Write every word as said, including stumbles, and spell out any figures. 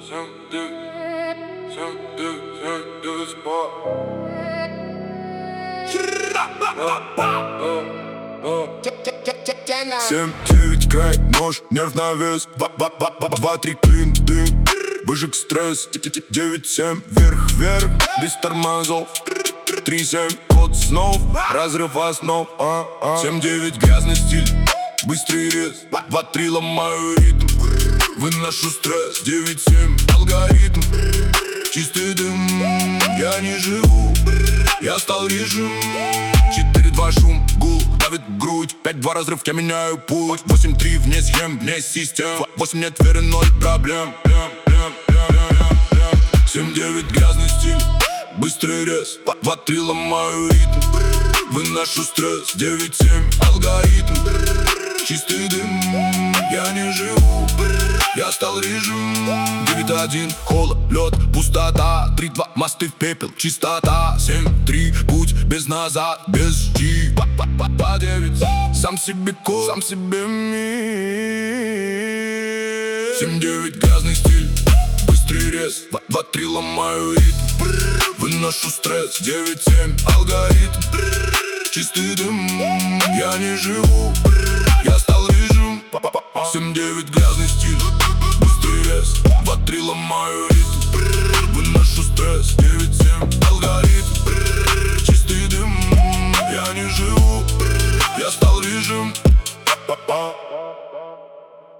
Семь, девять, край, нож, нерв на вес. Два, три, клин, дым, выжиг стресс. Девять, семь, вверх, вверх, без тормозов. Три, семь, код снов, разрыв основ. Семь, девять, грязный стиль, быстрый рез. Два, три, ломаю ритм, выношу стресс. Девять, семь, алгоритм, чистый дым. Я не живу, я стал режим. Четыре, два, шум, гул, давит грудь. Пять, два, разрыв, я меняю путь. Восемь, три, вне схем, вне систем. Восемь, нет веры, ноль проблем. Семь, девять, грязный стиль, быстрый рез. Два, три, ломаю ритм, выношу стресс. Девять, семь, алгоритм, чистый дым. Я не живу, я стал режим. Девять, один, холод, лед, пустота. Три, два, мосты в пепел, чистота. Семь, три, путь без назад, без G. По девять, сам себе код, сам себе мир. Семь, девять, грязный стиль, быстрый рез. Два, три, ломаю ритм, выношу стресс. Девять, семь, алгоритм, чистый дым. Я не живу, я стал режим. Семь, девять, грязный стиль, быстрый рез. Два, три, ломаю ритм, выношу стресс.